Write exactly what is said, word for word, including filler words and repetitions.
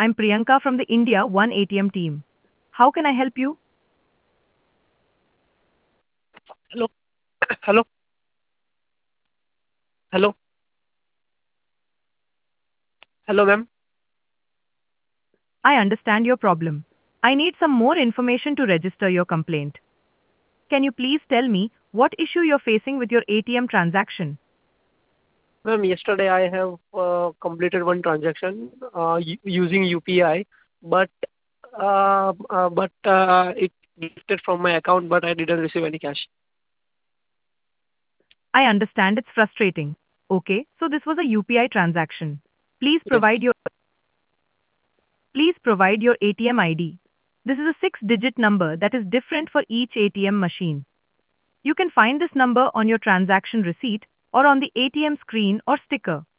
I'm Priyanka from the India One A T M team. How can I help you? Hello. Hello. Hello. Hello, ma'am. I understand your problem. I need some more information to register your complaint. Can you please tell me what issue you're facing with your A T M transaction? Ma'am, yesterday I have uh, completed one transaction uh, u- using U P I, but uh, uh, but uh, it deducted from my account, but I didn't receive any cash. I understand it's frustrating. Okay, so this was a U P I transaction. Please Yes. provide your please provide your A T M I D. This is a six-digit number that is different for each A T M machine. You can find this number on your transaction receipt or on the A T M screen or sticker.